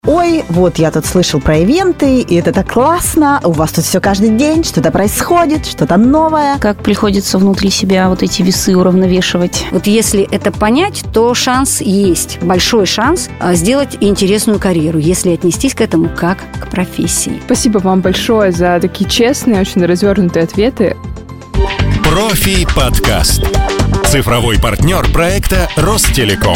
Ой, вот я тут слышал про ивенты, и это так классно, у вас тут все каждый день, что-то происходит, что-то новое. Как приходится внутри себя вот эти весы уравновешивать? Вот если это понять, то шанс есть, большой шанс сделать интересную карьеру, если отнестись к этому как к профессии. Спасибо вам большое за такие честные, очень развернутые ответы. Профи-подкаст. Цифровой партнер проекта Ростелеком.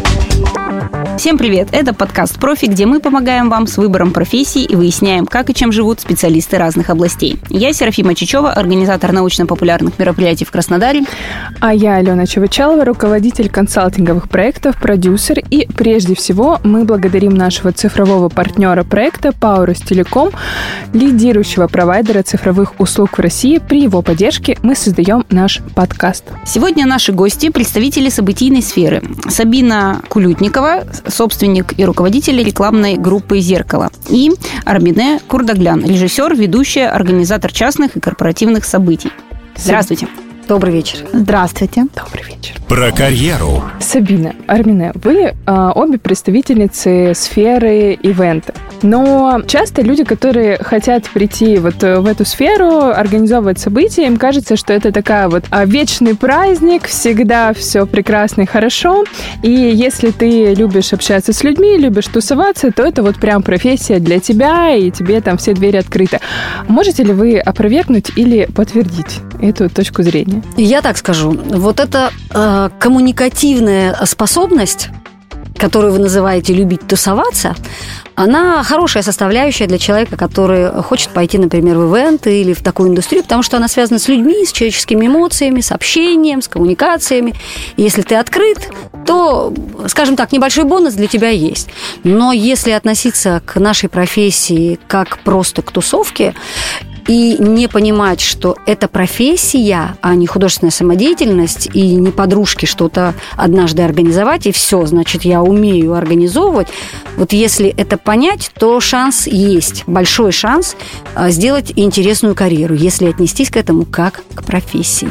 Всем привет! Это подкаст «Профи», где мы помогаем вам с выбором профессии и выясняем, как и чем живут специалисты разных областей. Я Серафима Чичева, организатор научно-популярных мероприятий в Краснодаре. А я Алена Чевычалова, руководитель консалтинговых проектов, продюсер. И прежде всего мы благодарим нашего цифрового партнера проекта ПАО «Ростелеком», лидирующего провайдера цифровых услуг в России. При его поддержке мы создаем наш подкаст. Сегодня наши гости – представители событийной сферы. Сабина Кулютникова, собственник и руководитель рекламной группы «Зеркало», и Армине Курдаглян, режиссер, ведущая, организатор частных и корпоративных событий. Здравствуйте. Добрый вечер. Здравствуйте. Добрый вечер. Про карьеру. Сабина, Армине, вы обе представительницы сферы ивента. Но часто люди, которые хотят прийти вот в эту сферу, организовывать события, им кажется, что это такая вот вечный праздник, всегда все прекрасно и хорошо. И если ты любишь общаться с людьми, любишь тусоваться, то это вот прям профессия для тебя, и тебе там все двери открыты. Можете ли вы опровергнуть или подтвердить эту точку зрения? Я так скажу. Вот эта коммуникативная способность, которую вы называете любить тусоваться, она хорошая составляющая для человека, который хочет пойти, например, в ивенты или в такую индустрию, потому что она связана с людьми, с человеческими эмоциями, с общением, с коммуникациями. И если ты открыт, то, скажем так, небольшой бонус для тебя есть. Но если относиться к нашей профессии как просто к тусовке, и не понимать, что это профессия, а не художественная самодеятельность, и не подружки что-то однажды организовать, и все, значит, я умею организовывать. Вот если это понять, то шанс есть, большой шанс сделать интересную карьеру, если отнестись к этому как к профессии.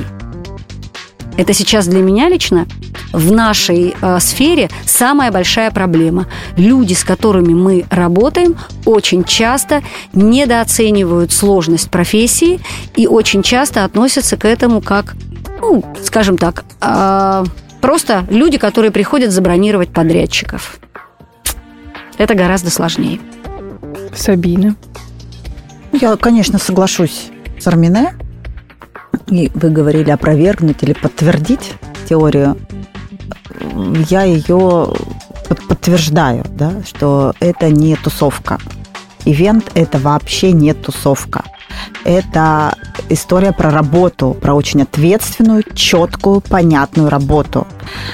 Это сейчас для меня лично в нашей сфере самая большая проблема. Люди, с которыми мы работаем, очень часто недооценивают сложность профессии и очень часто относятся к этому как, скажем так, просто люди, которые приходят забронировать подрядчиков. Это гораздо сложнее. Сабина. Я, конечно, соглашусь с Армине. И вы говорили опровергнуть или подтвердить теорию. Я ее подтверждаю, да, что это не тусовка. Ивент – это вообще не тусовка. Это история про работу, про очень ответственную, четкую, понятную работу.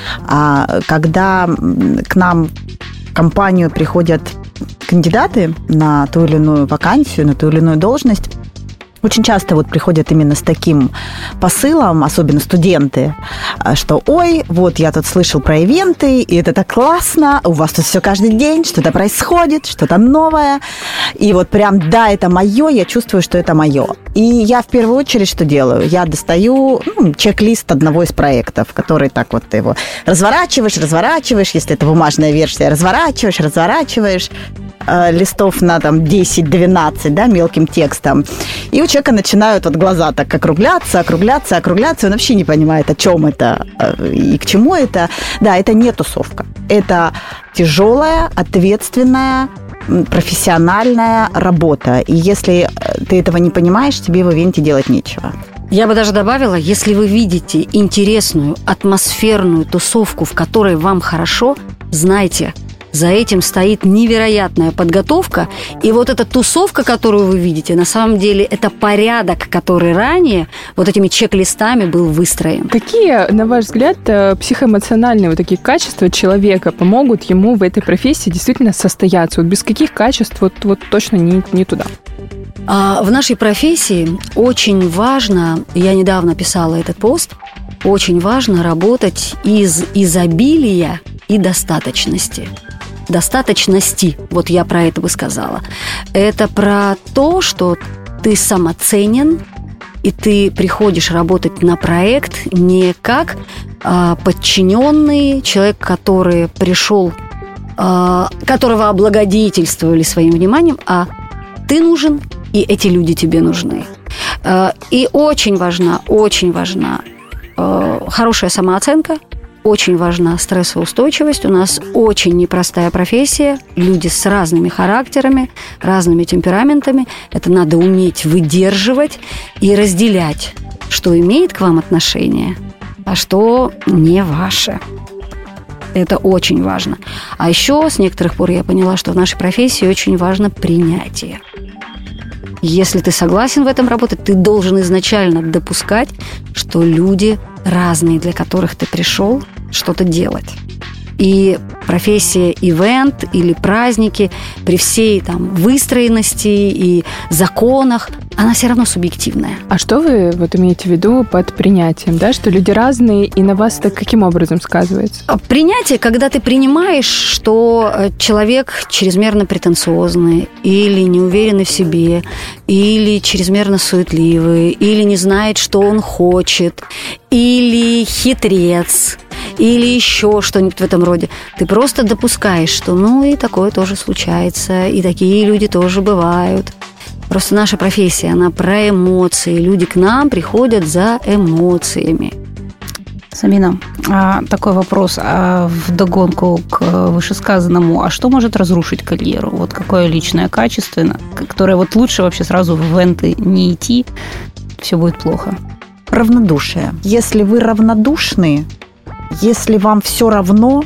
Когда к нам в компанию приходят кандидаты на ту или иную вакансию, на ту или иную должность, очень часто вот приходят именно с таким посылом, особенно студенты, что ой, вот я тут слышал про ивенты, и это так классно, у вас тут все каждый день, что-то происходит, что-то новое, и вот прям, да, это мое, я чувствую, что это мое. И я в первую очередь что делаю? Я достаю чек-лист одного из проектов, который так вот ты его разворачиваешь, если это бумажная версия, разворачиваешь, листов на там 10-12, да, мелким текстом. И у человека начинают вот глаза так округляться, он вообще не понимает, о чем это и к чему это. Да, это не тусовка. Это тяжелая, ответственная, профессиональная работа. И если ты этого не понимаешь, тебе в ивенте делать нечего. Я бы даже добавила, если вы видите интересную, атмосферную тусовку, в которой вам хорошо, знайте, за этим стоит невероятная подготовка. И вот эта тусовка, которую вы видите, на самом деле это порядок, который ранее вот этими чек-листами был выстроен. Какие, на ваш взгляд, психоэмоциональные вот такие качества человека помогут ему в этой профессии действительно состояться? Вот без каких качеств вот точно не туда? В нашей профессии очень важно, я недавно писала этот пост, очень важно работать из изобилия и достаточности. Вот я про это бы сказала. Это про то, что ты самоценен, и ты приходишь работать на проект не как подчиненный, человек, который пришел которого облагодетельствовали своим вниманием, а ты нужен, и эти люди тебе нужны. И очень важна хорошая самооценка, очень важна стрессоустойчивость. У нас очень непростая профессия, люди с разными характерами, разными темпераментами. Это надо уметь выдерживать и разделять, что имеет к вам отношение, а что не ваше. Это очень важно. А еще с некоторых пор я поняла, что в нашей профессии очень важно принятие. Если ты согласен в этом работать, ты должен изначально допускать, что люди разные, для которых ты пришел что-то делать. И профессия ивент или праздники при всей там выстроенности и законах, она все равно субъективная. А что вы вот имеете в виду под принятием, да? Что люди разные, и на вас это каким образом сказывается? Принятие, когда ты принимаешь, что человек чрезмерно претенциозный, или неуверенный в себе, или чрезмерно суетливый, или не знает, что он хочет, или хитрец, или еще что-нибудь в этом роде. Ты просто допускаешь, что и такое тоже случается, и такие люди тоже бывают. Просто наша профессия, она про эмоции. Люди к нам приходят за эмоциями. Сабина, такой вопрос вдогонку к вышесказанному. А что может разрушить карьеру? Вот какое личное качество, которое вот лучше вообще сразу в ивенты не идти, все будет плохо? Равнодушие. Если вы равнодушны, если вам все равно,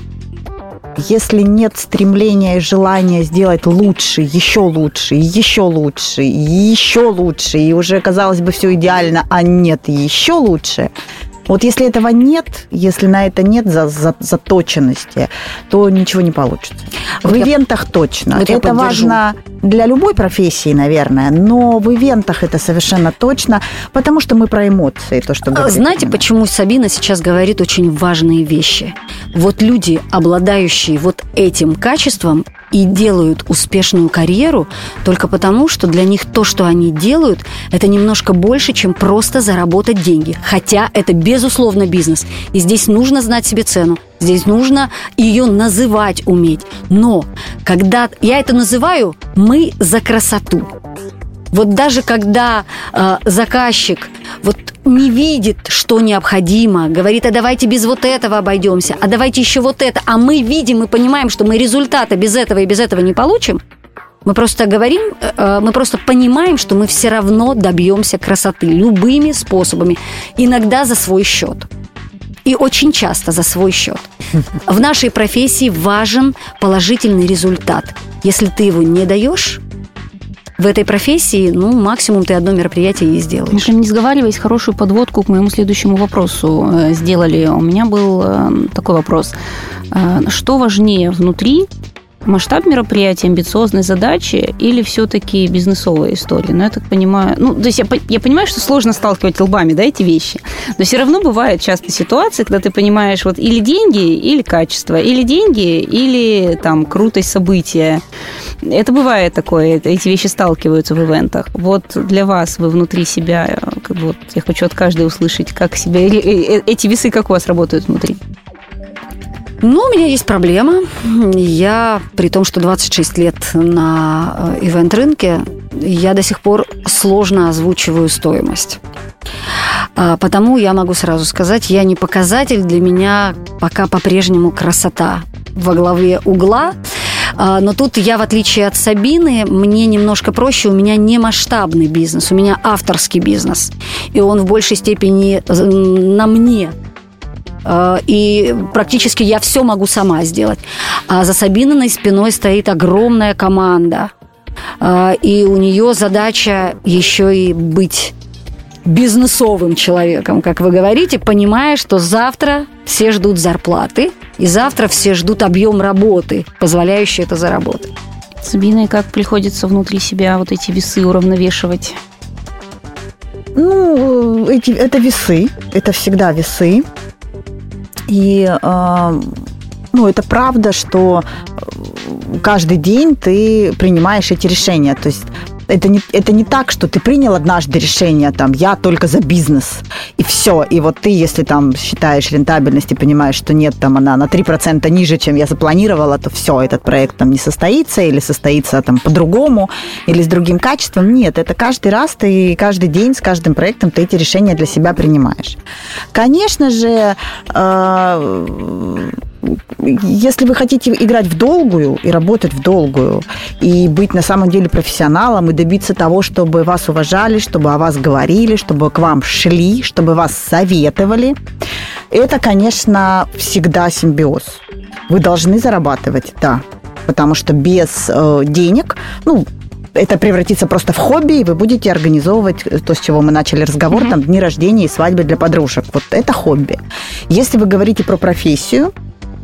если нет стремления и желания сделать лучше, еще лучше, еще лучше, еще лучше, и уже, казалось бы, все идеально, а нет, еще лучше. Вот если этого нет, если на это нет заточенности, то ничего не получится. В ивентах точно. Вот это важно для любой профессии, наверное, но в ивентах это совершенно точно, потому что мы про эмоции, то, что говорит. Знаете, почему Сабина сейчас говорит очень важные вещи? Вот люди, обладающие вот этим качеством, и делают успешную карьеру только потому, что для них то, что они делают, это немножко больше, чем просто заработать деньги. Хотя это, безусловно, бизнес. И здесь нужно знать себе цену. Здесь нужно ее называть уметь. Но когда я это называю «мы за красоту». Вот даже когда заказчик вот не видит, что необходимо, говорит, а давайте без вот этого обойдемся, а давайте еще вот это, а мы видим и понимаем, что мы результата без этого и без этого не получим, мы просто говорим, мы просто понимаем, что мы все равно добьемся красоты любыми способами, иногда за свой счет. И очень часто за свой счет. В нашей профессии важен положительный результат. Если ты его не даешь, в этой профессии, максимум ты одно мероприятие и сделаешь. Мы же, не сговариваясь, хорошую подводку к моему следующему вопросу сделали. У меня был такой вопрос. Что важнее внутри? Масштаб мероприятия, амбициозной задачи или все-таки бизнесовая история? Я так понимаю... то есть я понимаю, что сложно сталкивать лбами, эти вещи. Но все равно бывают часто ситуации, когда ты понимаешь, вот или деньги, или качество, или деньги, или крутость события. Это бывает такое, эти вещи сталкиваются в ивентах. Вот для вас, вы внутри себя, я хочу от каждой услышать, как себя... Эти весы как у вас работают внутри? У меня есть проблема. Я, при том, что 26 лет на ивент-рынке, я до сих пор сложно озвучиваю стоимость. Потому я могу сразу сказать, я не показатель, для меня пока по-прежнему красота во главе угла. Но тут я, в отличие от Сабины, мне немножко проще, у меня не масштабный бизнес, у меня авторский бизнес. И он в большей степени на мне. И практически я все могу сама сделать. А за Сабининой спиной стоит огромная команда. И у нее задача еще и быть бизнесовым человеком, как вы говорите, понимая, что завтра все ждут зарплаты, и завтра все ждут объем работы, позволяющий это заработать. Сабина, и как приходится внутри себя вот эти весы уравновешивать? Это весы, это всегда весы. И, это правда, что каждый день ты принимаешь эти решения. То есть это не так, что ты принял однажды решение, там, я только за бизнес, и все. И вот ты, если там считаешь рентабельность и понимаешь, что нет, там она на 3% ниже, чем я запланировала, то все, этот проект там не состоится, или состоится там по-другому, или с другим качеством. Нет, это каждый раз ты, каждый день с каждым проектом ты эти решения для себя принимаешь. Конечно же, если вы хотите играть в долгую и работать в долгую, и быть на самом деле профессионалом, и добиться того, чтобы вас уважали, чтобы о вас говорили, чтобы к вам шли, чтобы вас советовали, это, конечно, всегда симбиоз. Вы должны зарабатывать, да, потому что без денег, это превратится просто в хобби, и вы будете организовывать то, с чего мы начали разговор, там, дни рождения и свадьбы для подружек. Вот это хобби. Если вы говорите про профессию,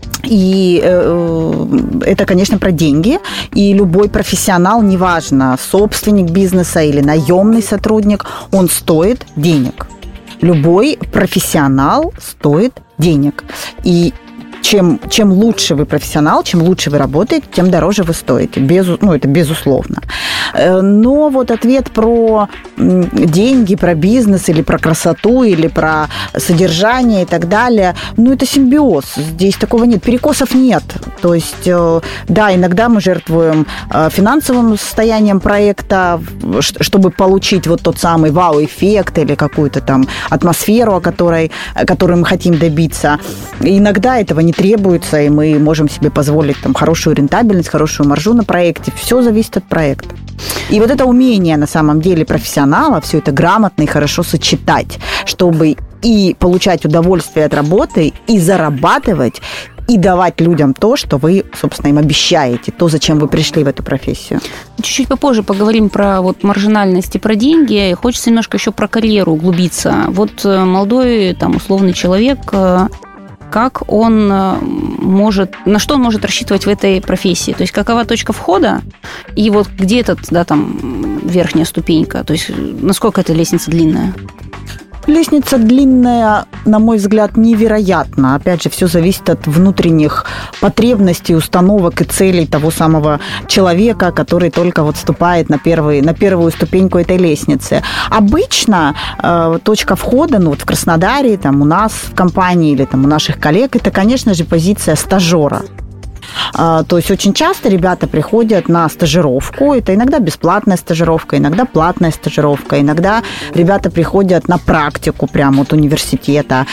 и это, конечно, про деньги. И любой профессионал, неважно, собственник бизнеса или наемный сотрудник, он стоит денег. Любой профессионал стоит денег. И чем лучше вы профессионал, чем лучше вы работаете, тем дороже вы стоите. Это безусловно. Но вот ответ про деньги, про бизнес, или про красоту, или про содержание и так далее, это симбиоз. Здесь такого нет. Перекосов нет. То есть, да, иногда мы жертвуем финансовым состоянием проекта, чтобы получить вот тот самый вау-эффект или какую-то там атмосферу, которой мы хотим добиться. И иногда этого не требуется, и мы можем себе позволить там хорошую рентабельность, хорошую маржу на проекте. Все зависит от проекта. И вот это умение на самом деле профессионала все это грамотно и хорошо сочетать, чтобы и получать удовольствие от работы, и зарабатывать, и давать людям то, что вы, собственно, им обещаете, то, зачем вы пришли в эту профессию. Чуть-чуть попозже поговорим про маржинальность и про деньги. Хочется немножко еще про карьеру углубиться. Вот молодой, условный человек, как он может, на что он может рассчитывать в этой профессии? То есть какова точка входа? И вот где верхняя ступенька? То есть насколько эта лестница длинная? Лестница длинная, на мой взгляд, невероятно. Опять же, все зависит от внутренних потребностей, установок и целей того самого человека, который только вступает на первую ступеньку этой лестницы. Обычно точка входа, в Краснодаре, у нас в компании или у наших коллег, это, конечно же, позиция стажера. То есть очень часто ребята приходят на стажировку. Это иногда бесплатная стажировка, иногда платная стажировка, иногда ребята приходят на практику прямо от университета.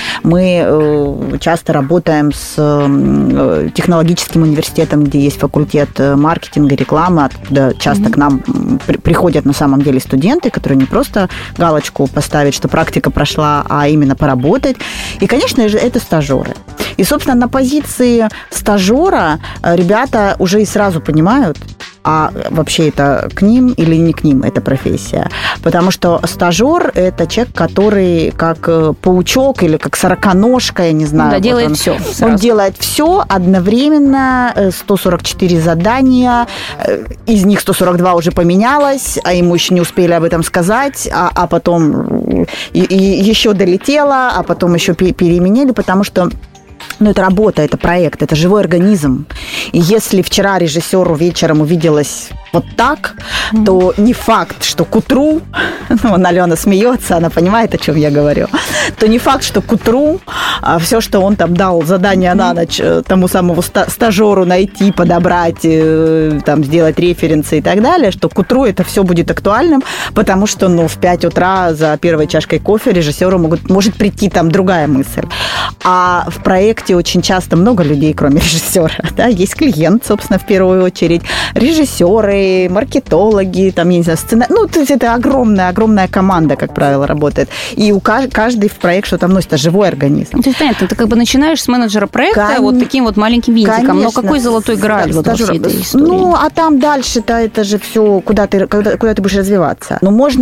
Мы часто работаем с технологическим университетом, где есть факультет маркетинга, рекламы, откуда часто к нам приходят на самом деле студенты, которые не просто галочку поставить, что практика прошла, а именно поработать. И, конечно же, это стажеры. И, собственно, на позиции стажера ребята уже и сразу понимают, а вообще это к ним или не к ним эта профессия. Потому что стажер – это человек, который как паучок или как сороконожка, я не знаю. Да, делает все. Он делает все одновременно, 144 задания, из них 142 уже поменялось, а ему еще не успели об этом сказать, а потом и еще долетело, а потом еще переменили, потому что это работа, это проект, это живой организм. И если вчера режиссеру вечером увиделось вот так, то не факт, что к утру, Алена смеется, она понимает, о чем я говорю, то не факт, что к утру все, что он там дал задание на ночь тому самому стажеру найти, подобрать, сделать референсы и так далее, что к утру это все будет актуальным, потому что в 5 утра за первой чашкой кофе режиссеру может прийти другая мысль. А в проекте очень часто много людей, кроме режиссера. Да? Есть клиент, собственно, в первую очередь, режиссеры, маркетологи, то есть это огромная команда, как правило, работает. И у каждый в проект что-то вносит, это живой организм. То есть, понятно, ты начинаешь с менеджера проекта таким маленьким винтиком. Конечно, но какой золотой грааль во всей этой истории? А там дальше-то это же все, куда ты будешь развиваться.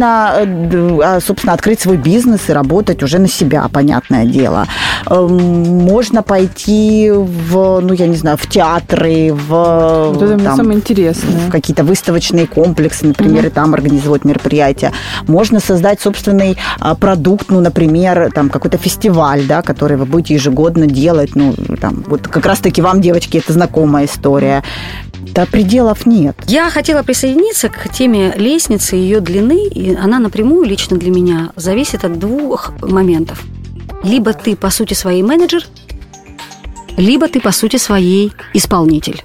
Можно, собственно, открыть свой бизнес и работать уже на себя, понятное дело. Можно пойти в театры, самое интересное. В какие-то выставочные комплексы, например, и там организовать мероприятия. Можно создать собственный продукт, например, какой-то фестиваль, да, который вы будете ежегодно делать. Вот как раз-таки вам, девочки, это знакомая история. Да, пределов нет. Я хотела присоединиться к теме лестницы, ее длины, и она напрямую лично для меня зависит от двух моментов. Либо ты, по сути своей, менеджер, либо ты, по сути своей, исполнитель.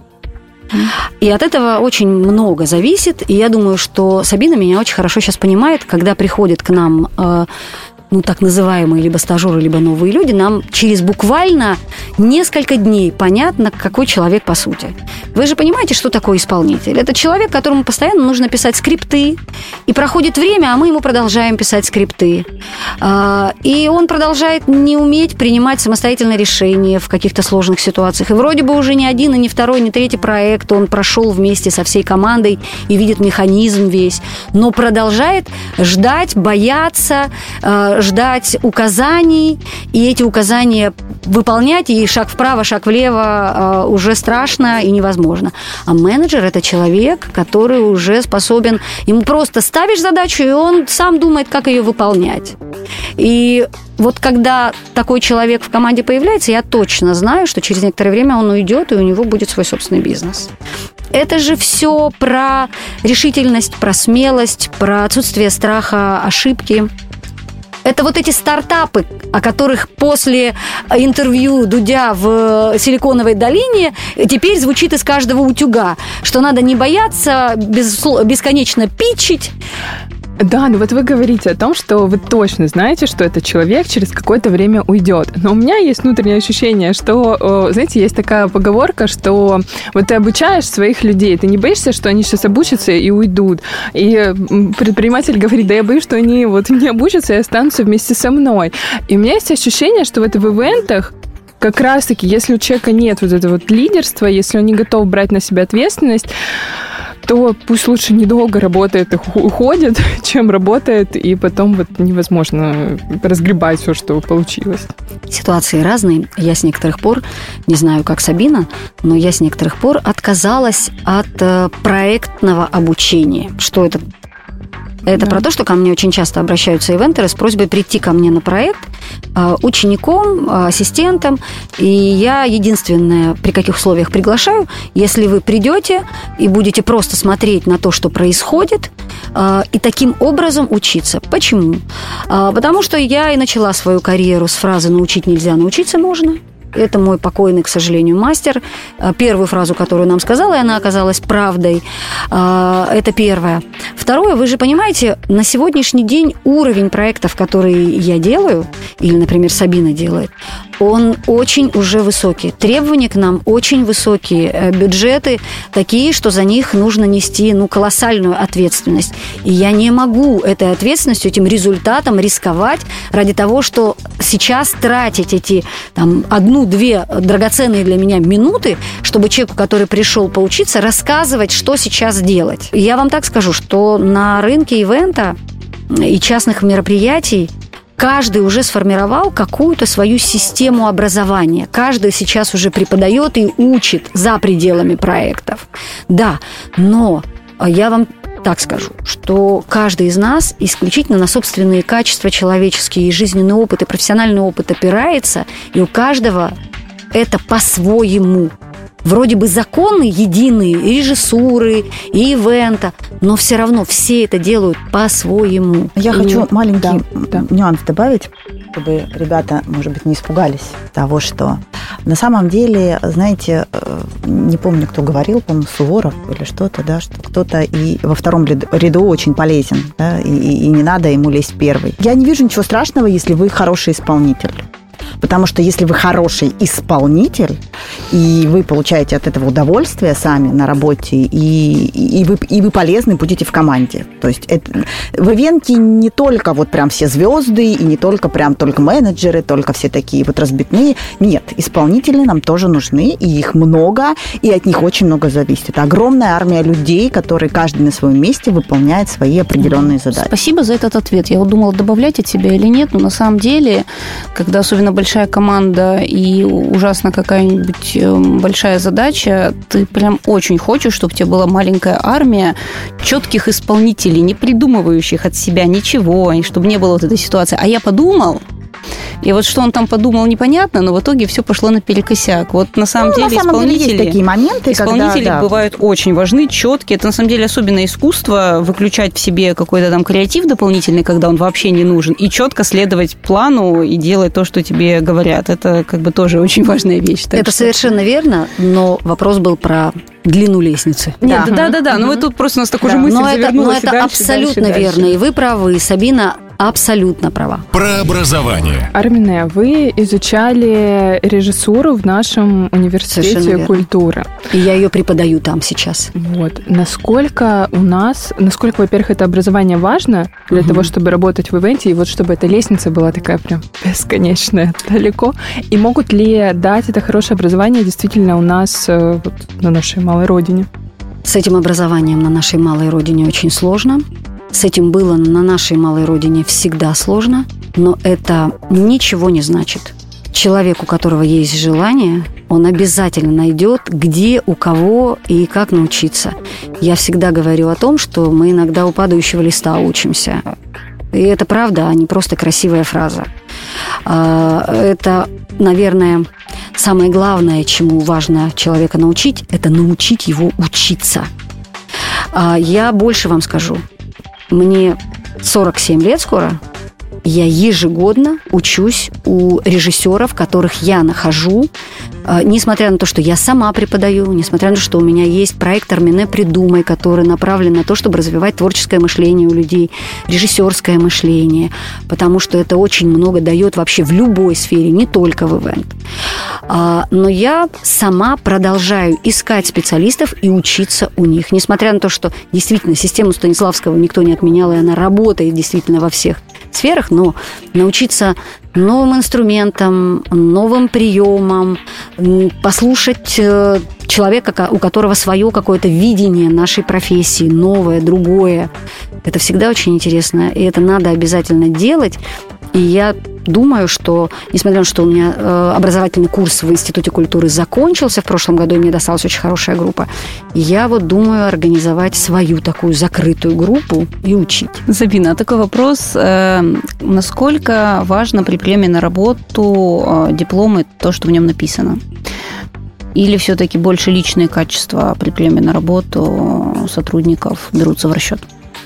И от этого очень много зависит. И я думаю, что Сабина меня очень хорошо сейчас понимает, когда приходит к нам так называемые либо стажеры, либо новые люди, нам через буквально несколько дней понятно, какой человек по сути. Вы же понимаете, что такое исполнитель? Это человек, которому постоянно нужно писать скрипты, и проходит время, а мы ему продолжаем писать скрипты. И он продолжает не уметь принимать самостоятельные решения в каких-то сложных ситуациях. И вроде бы уже ни один, и ни второй, ни третий проект он прошел вместе со всей командой и видит механизм весь, но продолжает ждать, бояться, ждать указаний, и эти указания выполнять, и шаг вправо, шаг влево уже страшно и невозможно. А менеджер – это человек, который уже способен, ему просто ставишь задачу, и он сам думает, как ее выполнять. И вот когда такой человек в команде появляется, я точно знаю, что через некоторое время он уйдет, и у него будет свой собственный бизнес. Это же все про решительность, про смелость, про отсутствие страха ошибки. Это вот эти стартапы, о которых после интервью Дудя в Силиконовой долине теперь звучит из каждого утюга, что надо не бояться бесконечно питчить. Да, ну вот вы говорите о том, что вы точно знаете, что этот человек через какое-то время уйдет. Но у меня есть внутреннее ощущение, что, знаете, есть такая поговорка, что вот ты обучаешь своих людей, ты не боишься, что они сейчас обучатся и уйдут. И предприниматель говорит, да я боюсь, что они вот не обучатся и останутся вместе со мной. И у меня есть ощущение, что вот в ивентах как раз-таки, если у человека нет вот этого вот лидерства, если он не готов брать на себя ответственность, то пусть лучше недолго работает и уходит, чем работает, и потом вот невозможно разгребать все, что получилось. Ситуации разные. Я с некоторых пор, не знаю, как Сабина, но я с некоторых пор отказалась от проектного обучения. Что это? Это про то, что ко мне очень часто обращаются ивентеры с просьбой прийти ко мне на проект учеником, ассистентом. И я единственное, при каких условиях приглашаю, если вы придете и будете просто смотреть на то, что происходит, и таким образом учиться. Почему? Потому что я и начала свою карьеру с фразы «научить нельзя, научиться можно». Это мой покойный, к сожалению, мастер. Первую фразу, которую нам сказала, и она оказалась правдой. Это первое. Второе, вы же понимаете, на сегодняшний день уровень проектов, которые я делаю, или, например, Сабина делает, он очень уже высокий. Требования к нам очень высокие. Бюджеты такие, что за них нужно нести колоссальную ответственность. И я не могу этой ответственностью, этим результатом рисковать ради того, что сейчас тратить эти 1-2 драгоценные для меня минуты, чтобы человеку, который пришел поучиться, рассказывать, что сейчас делать. И я вам так скажу, что на рынке ивента и частных мероприятий каждый уже сформировал какую-то свою систему образования. Каждый сейчас уже преподает и учит за пределами проектов. Да, но я вам так скажу, что каждый из нас исключительно на собственные качества человеческие, жизненный опыт и профессиональный опыт опирается, и у каждого это по-своему. Вроде бы законы единые, и режиссуры, и ивента, но все равно все это делают по-своему. Я хочу маленький нюанс добавить, чтобы ребята, может быть, не испугались того, что на самом деле, знаете, не помню, кто говорил, по-моему, Суворов или что-то, да, что кто-то и во втором ряду очень полезен, да, и не надо ему лезть первый. Я не вижу ничего страшного, если вы хороший исполнитель. Потому что если вы хороший исполнитель, и вы получаете от этого удовольствие сами на работе, и вы полезны будете в команде. То есть в ивенте не только вот прям все звезды, и не только только менеджеры, только все такие вот разбитные. Нет, исполнители нам тоже нужны, и их много, и от них очень много зависит. Это огромная армия людей, которые каждый на своем месте выполняет свои определенные задачи. Спасибо за этот ответ. Я вот думала, добавлять от себя или нет, но на самом деле, когда особенно большая команда и ужасно какая-нибудь большая задача, ты прям очень хочешь, чтобы у тебя была маленькая армия четких исполнителей, не придумывающих от себя ничего, и чтобы не было вот этой ситуации. А я подумал, И вот что он там подумал, непонятно, но в итоге все пошло наперекосяк. Вот на самом деле есть такие моменты, исполнители бывают очень важны, четкие. Это на самом деле особенное искусство, выключать в себе какой-то там креатив дополнительный, когда он вообще не нужен, и четко следовать плану и делать то, что тебе говорят. Это как бы тоже очень важная вещь. Это совершенно верно, но вопрос был про длину лестницы. Нет, да. Но вот тут просто у нас такой же мысль завернулась. Но это абсолютно верно, и вы правы, Сабина абсолютно права. Про образование. Армине, вы изучали режиссуру в нашем университете культуры. И я ее преподаю там сейчас. Вот. Насколько, во-первых, это образование важно для того, чтобы работать в ивенте, и вот чтобы эта лестница была такая прям бесконечная, далеко. И могут ли дать это хорошее образование действительно у нас вот, на нашей малой родине? С этим образованием на нашей малой родине очень сложно. С этим было на нашей малой родине всегда сложно, но это ничего не значит. Человек, у которого есть желание, он обязательно найдет, где, у кого и как научиться. Я всегда говорю о том, что мы иногда у падающего листа учимся. И это правда, а не просто красивая фраза. Это, наверное, самое главное, чему важно человека научить, это научить его учиться. Я больше вам скажу. Мне 47 лет скоро. Я ежегодно учусь у режиссеров, которых я нахожу, несмотря на то, что я сама преподаю, несмотря на то, что у меня есть проект «Армине, придумай», который направлен на то, чтобы развивать творческое мышление у людей, режиссерское мышление, потому что это очень много дает вообще в любой сфере, не только в ивент. Но я сама продолжаю искать специалистов и учиться у них, несмотря на то, что действительно систему Станиславского никто не отменял, и она работает действительно во всех сферах, но научиться новым инструментам, новым приемам, послушать человека, у которого свое какое-то видение нашей профессии, новое, другое. Это всегда очень интересно, и это надо обязательно делать. И я думаю, что, несмотря на то, что у меня образовательный курс в Институте культуры закончился в прошлом году, и мне досталась очень хорошая группа, я вот думаю организовать свою такую закрытую группу и учить. Сабина, такой вопрос. Насколько важно при приеме на работу диплом и то, что в нем написано? Или все-таки больше личные качества при приеме на работу сотрудников берутся в расчет?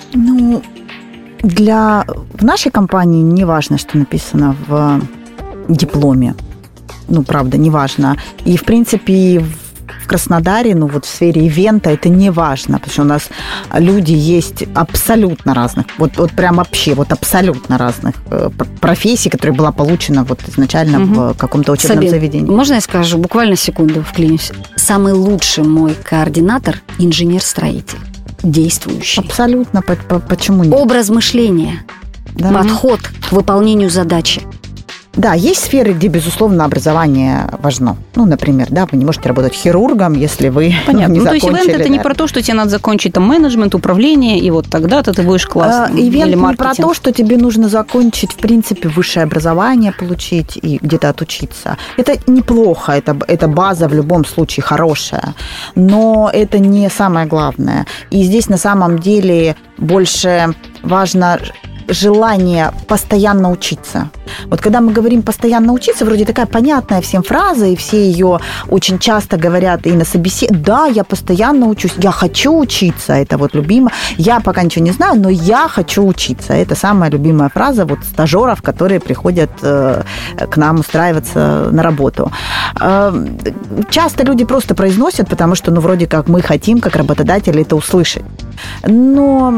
В нашей компании не важно, что написано в дипломе. Правда, не важно. И, в принципе, в Краснодаре, в сфере ивента это не важно, потому что у нас люди есть абсолютно разных, вот прям вообще, абсолютно разных профессий, которые была получена изначально в каком-то учебном заведении. Можно я скажу? Буквально секунду вклинюсь. Самый лучший мой координатор – инженер-строитель. Действующий. Абсолютно. Почему нет? Образ мышления, подход к выполнению задачи. Да, есть сферы, где, безусловно, образование важно. Например, вы не можете работать хирургом, если вы Понятно. не закончили. То есть ивент – это не про то, что тебе надо закончить менеджмент, управление, и тогда-то ты будешь классным. Ивент не про то, что тебе нужно закончить, в принципе, высшее образование получить и где-то отучиться. Это неплохо, это база в любом случае хорошая, но это не самое главное. И здесь на самом деле больше важно желание постоянно учиться. Когда мы говорим «постоянно учиться», вроде такая понятная всем фраза, и все ее очень часто говорят и на собеседовании. Да, я постоянно учусь, я хочу учиться, это любимо. Я пока ничего не знаю, но я хочу учиться. Это самая любимая фраза стажеров, которые приходят к нам устраиваться на работу. Часто люди просто произносят, потому что, вроде как мы хотим, как работодатели, это услышать. Но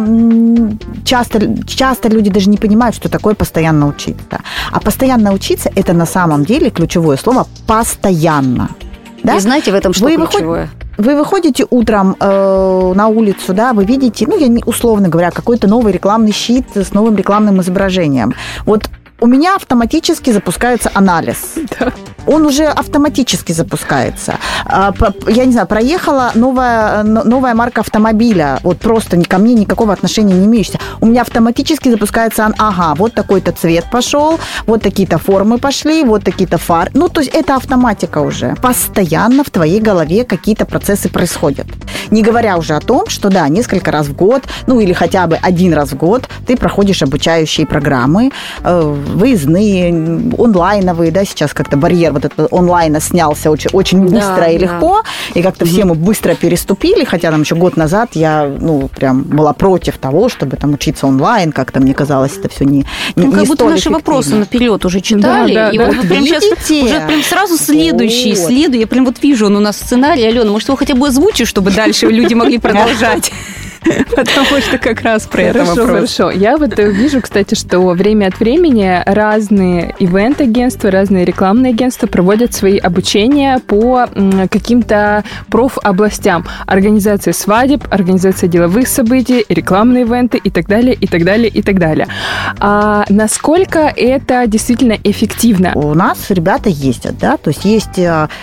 часто люди даже не понимают, что такое постоянно учиться. А постоянно учиться – это на самом деле ключевое слово «постоянно». Да? И знаете, в этом что ключевое? Вы выходите утром на улицу, вы видите, условно говоря, какой-то новый рекламный щит с новым рекламным изображением. У меня автоматически запускается анализ. он уже автоматически запускается. Я не знаю, проехала новая марка автомобиля, вот просто ко мне никакого отношения не имеющаяся. У меня автоматически запускается, вот такой-то цвет пошел, вот такие-то формы пошли, вот такие-то фары. Ну, то есть это автоматика уже. Постоянно в твоей голове какие-то процессы происходят. Не говоря уже о том, что, да, несколько раз в год, ну, или хотя бы один раз в год ты проходишь обучающие программы, выездные, онлайновые, да, сейчас как-то барьер вот этого онлайна снялся очень быстро и легко, и как-то все мы быстро переступили, хотя там еще год назад я, прям была против того, чтобы там учиться онлайн, как-то мне казалось, это все не как будто наши эффективно. Вопросы наперед уже читали, и вот прям сейчас уже прям сразу следующий, я прям вот вижу, он у нас в сценарии. Алена, может, его хотя бы озвучишь, чтобы дальше люди могли продолжать? Потому что как раз про это вопрос. Хорошо. Я вот вижу, кстати, что время от времени разные ивент-агентства, разные рекламные агентства проводят свои обучения по каким-то профобластям. Организация свадеб, организация деловых событий, рекламные ивенты и так далее, и так далее, и так далее. А насколько это действительно эффективно? У нас ребята ездят, да, то есть есть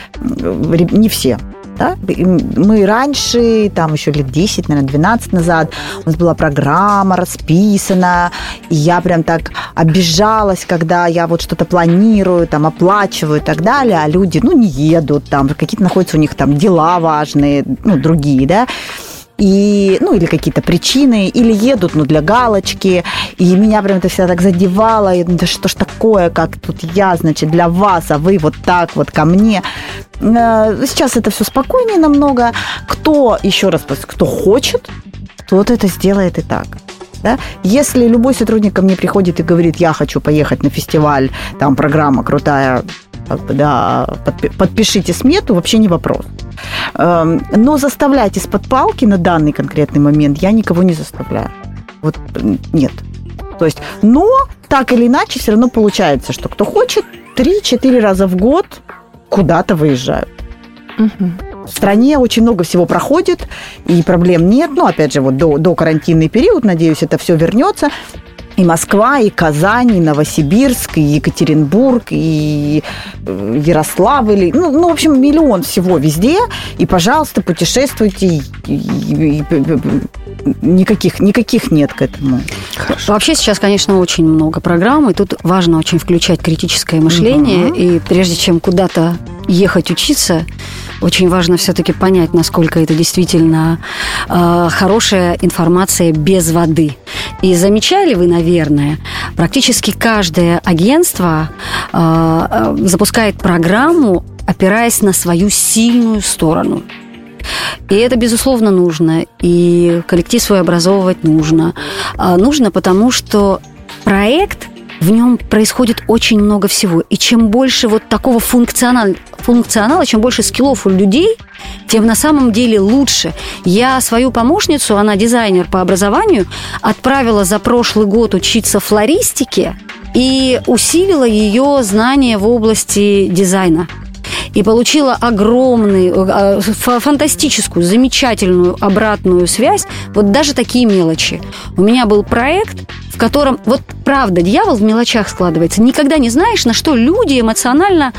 не все. Да? Мы раньше, там еще лет 10, наверное, 12 назад, у нас была программа расписана, и я прям так обижалась, когда я вот что-то планирую, там, оплачиваю и так далее, а люди, не едут, там, какие-то находятся у них там дела важные, другие, да, или какие-то причины, или едут, для галочки, и меня прям это всегда так задевало, и да что ж такое, как тут я, значит, для вас, а вы вот так вот ко мне. Сейчас это все спокойнее намного. Кто хочет, тот это сделает и так. Да? Если любой сотрудник ко мне приходит и говорит, я хочу поехать на фестиваль, там программа крутая, подпишите смету, вообще не вопрос. Но заставлять из-под палки на данный конкретный момент я никого не заставляю. Вот нет. То есть, но так или иначе все равно получается, что кто хочет, 3-4 раза в год куда-то выезжают. В стране очень много всего проходит, и проблем нет. Опять же, вот до карантинный период, надеюсь, это все вернется. И Москва, и Казань, и Новосибирск, и Екатеринбург, и Ярославль. В общем, миллион всего везде. И, пожалуйста, путешествуйте. И никаких нет к этому. Хорошо. Вообще сейчас, конечно, очень много программ, и тут важно очень включать критическое мышление. И прежде чем куда-то ехать учиться, очень важно все-таки понять, насколько это действительно хорошая информация без воды. И замечали вы, наверное, практически каждое агентство запускает программу, опираясь на свою сильную сторону. И это, безусловно, нужно. И коллектив свой образовывать нужно. Нужно, потому что проект, в нем происходит очень много всего. И чем больше вот такого функционала, чем больше скиллов у людей, тем на самом деле лучше. Я свою помощницу, она дизайнер по образованию, отправила за прошлый год учиться флористике и усилила ее знания в области дизайна. И получила огромную, фантастическую, замечательную обратную связь. Вот даже такие мелочи. У меня был проект, в котором, вот правда, дьявол в мелочах складывается. Никогда не знаешь, на что люди эмоционально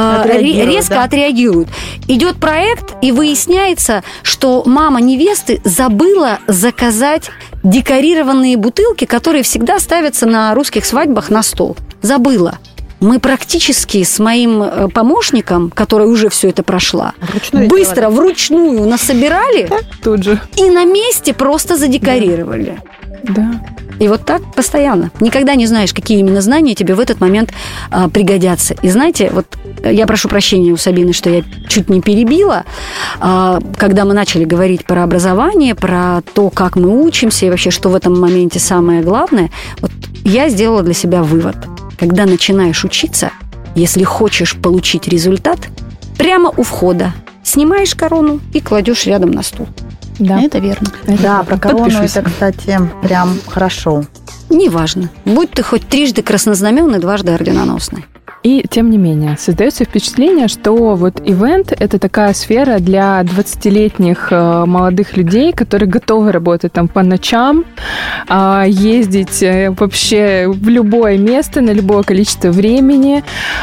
резко отреагируют. Идет проект, и выясняется, что мама невесты забыла заказать декорированные бутылки, которые всегда ставятся на русских свадьбах на стол. Забыла. Мы практически с моим помощником, который уже все это прошла, быстро вручную насобирали тут же и на месте просто задекорировали. Да. И вот так постоянно. Никогда не знаешь, какие именно знания тебе в этот момент пригодятся. И знаете, вот я прошу прощения у Сабины, что я чуть не перебила, когда мы начали говорить про образование, про то, как мы учимся и вообще, что в этом моменте самое главное, вот я сделала для себя вывод. Когда начинаешь учиться, если хочешь получить результат, прямо у входа снимаешь корону и кладешь рядом на стул. Да, это верно. Да, про корону это, кстати, прям хорошо. Неважно. Будь ты хоть трижды краснознаменный, дважды орденоносный. И, тем не менее, создается впечатление, что вот ивент – это такая сфера для 20-летних молодых людей, которые готовы работать там по ночам, ездить вообще в любое место, на любое количество времени.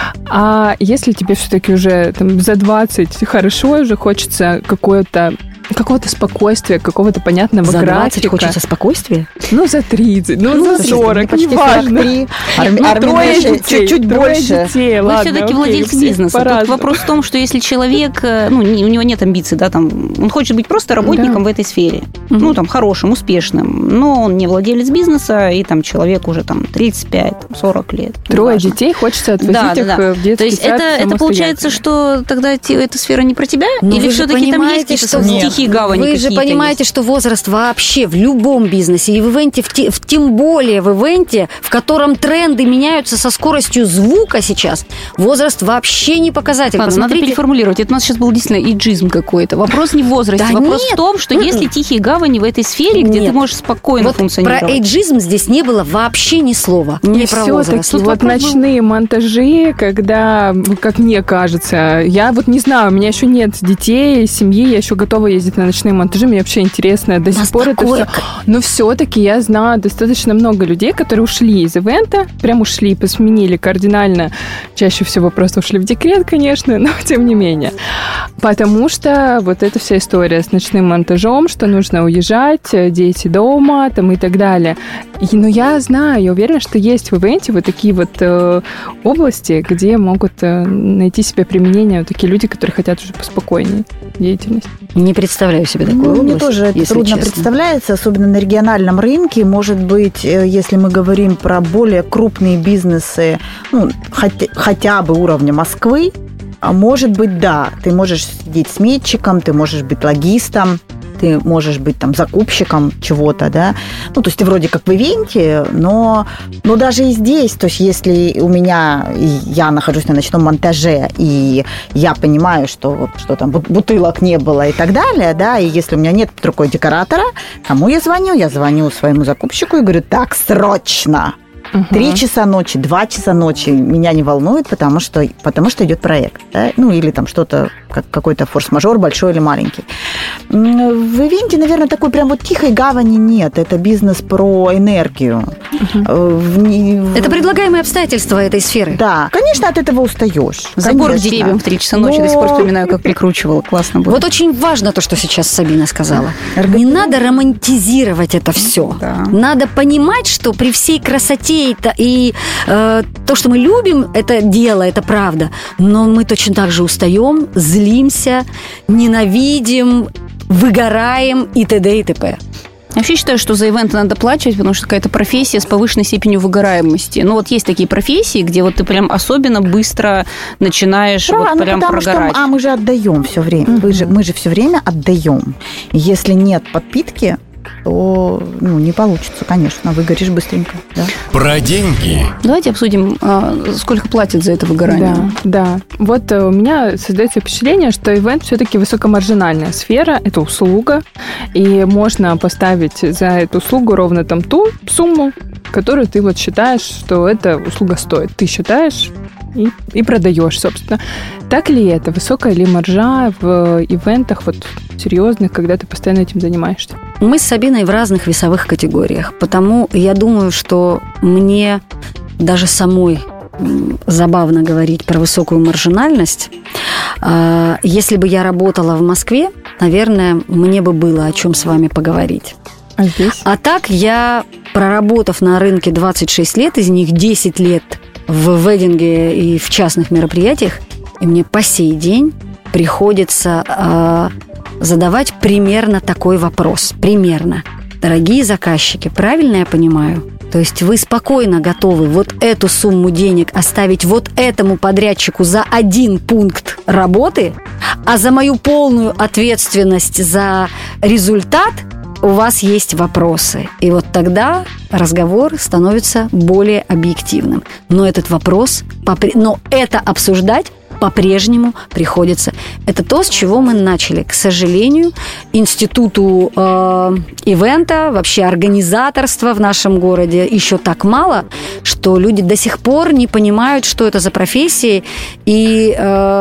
А если тебе все-таки уже там, за 20 хорошо, уже хочется какого-то спокойствия, какого-то понятного за 20 графика. хочется спокойствия? Ну, за 30, за 40, неважно. Трое чуть больше. Детей, Вы ладно, все-таки владелец бизнеса. Тут вопрос в том, что если человек, у него нет амбиций, да, там, он хочет быть просто работником в этой сфере, там, хорошим, успешным, но он не владелец бизнеса, и там человек уже там 35-40 лет. Трое детей, хочется отвозить их в детский сад. То есть это получается, что тогда эта сфера не про тебя? Или все-таки там есть какие-то тихие гавани? Вы же понимаете, что возраст вообще в любом бизнесе, и в ивенте, тем более в ивенте, в котором тренды меняются со скоростью звука сейчас, возраст вообще не показатель. Ладно, надо переформулировать. Это у нас сейчас был действительно эйджизм какой-то. Вопрос не в возрасте. Да вопрос в том, что если тихие гавани в этой сфере, где ты можешь спокойно функционировать. Про эйджизм здесь не было вообще ни слова. Не про возраст. Вот ночные монтажи, когда, как мне кажется, я вот не знаю, у меня еще нет детей, семьи, я еще готова ездить на ночные монтажи, мне вообще интересно до сих пор это все. Но все-таки я знаю достаточно много людей, которые ушли из ивента, прям ушли, посменили кардинально. Чаще всего просто ушли в декрет, конечно, но тем не менее. Потому что вот эта вся история с ночным монтажом, что нужно уезжать, дети дома там и так далее. Но я знаю, я уверена, что есть в ивенте вот такие вот области, где могут найти себе применение вот такие люди, которые хотят уже поспокойнее деятельность. Не представляю себе такую область. Мне тоже это трудно представляется, особенно на региональном рынке. Может быть, если мы говорим про более крупные бизнесы, хотя бы уровня Москвы, может быть, да, ты можешь сидеть сметчиком, ты можешь быть логистом, ты можешь быть там закупщиком чего-то, да. То есть ты вроде как в ивенте, но даже и здесь, то есть если я нахожусь на ночном монтаже, и я понимаю, что там бутылок не было и так далее, да, и если у меня нет под рукой декоратора, кому я звоню? Я звоню своему закупщику и говорю, так, срочно! 3 часа ночи, 2 часа ночи меня не волнует, потому что идет проект, да? Или там что-то, какой-то форс-мажор, большой или маленький. В ивенте, наверное, такой прям вот тихой гавани нет. Это бизнес про энергию. Это предлагаемые обстоятельства этой сферы. Да, конечно, от этого устаешь. Забор к деревьям в 3 часа ночи, до сих пор вспоминаю, как прикручивала. Классно было. Вот очень важно то, что сейчас Сабина сказала. Не надо романтизировать это все. Да. Надо понимать, что при всей красоте и то, что мы любим, это дело, это правда. Но мы точно так же устаем, злимся, ненавидим, выгораем и т.д. и т.п. Я вообще считаю, что за ивенты надо плачивать, потому что какая-то профессия с повышенной степенью выгораемости. Вот есть такие профессии, где вот ты прям особенно быстро начинаешь прям прогорать. Мы же отдаем все время. Мы же все время отдаем. Если нет подпитки, то не получится, конечно, выгоришь быстренько. Да? Про деньги. Давайте обсудим, сколько платят за это выгорание. Да. Вот у меня создается впечатление, что ивент все-таки высокомаржинальная сфера, это услуга, и можно поставить за эту услугу ровно там ту сумму, которую ты вот считаешь, что эта услуга стоит. Ты считаешь и продаешь, собственно. Так ли это? Высокая ли маржа в ивентах вот серьезных, когда ты постоянно этим занимаешься? Мы с Сабиной в разных весовых категориях, потому я думаю, что мне даже самой забавно говорить про высокую маржинальность. Если бы я работала в Москве, наверное, мне бы было о чем с вами поговорить. А здесь? А так я, проработав на рынке 26 лет, из них 10 лет в веддинге и в частных мероприятиях, и мне по сей день приходится задавать примерно такой вопрос. Примерно. Дорогие заказчики, правильно я понимаю? То есть вы спокойно готовы вот эту сумму денег оставить вот этому подрядчику за один пункт работы, а за мою полную ответственность за результат у вас есть вопросы. И вот тогда разговор становится более объективным. Но это обсуждать по-прежнему приходится. Это то, с чего мы начали. К сожалению, институту ивента, вообще организаторства в нашем городе еще так мало, что люди до сих пор не понимают, что это за профессии, и